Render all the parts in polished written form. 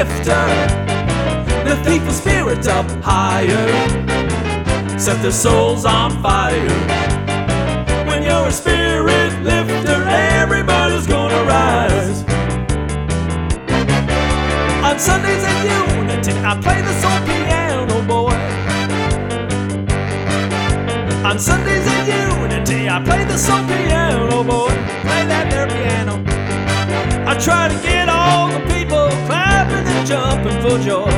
gifter. Lift people's spirits up higher, set their souls on fire. When you're a spirit lifter, everybody's gonna rise. On Sundays at Unity, I play the soul piano, boy. On Sundays at Unity, I play the soul piano, boy. Play that there piano. I try to get all the people clapping and jumping for joy.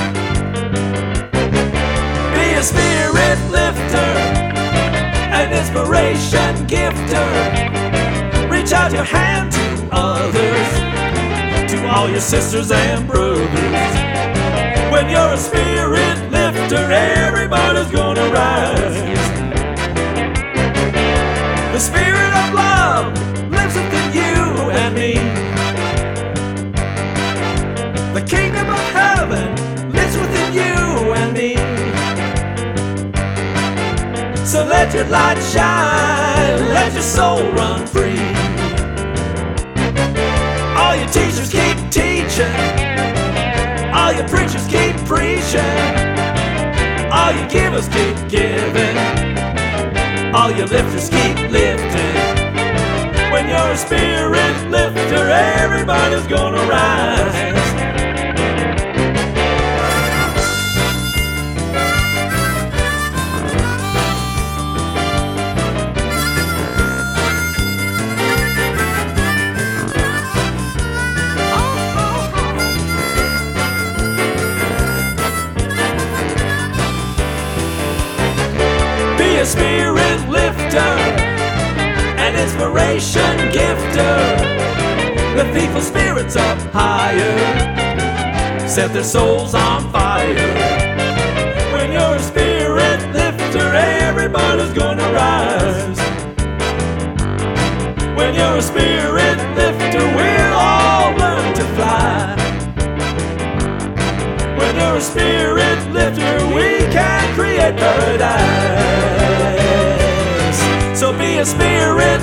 Be a spirit lifter, an inspiration gifter. Reach out your hand to others, to all your sisters and brothers. When you're a spirit lifter, everybody's gonna rise. The spirit of love lives within you and me. The kingdom of heaven lives within you and me. So let your light shine, let your soul run free. All your teachers keep teaching, all your preachers keep preaching, all your givers keep giving, all your lifters keep lifting. When you're a spirit lifter, everybody's gonna rise. Be a spirit lifter, an inspiration gifter. Lift people's spirits up higher, set their souls on fire. When you're a spirit lifter, everybody's gonna rise. When you're a spirit lifter, we'll all learn to fly. When you're a spirit lifter, we can create paradise. So be a spirit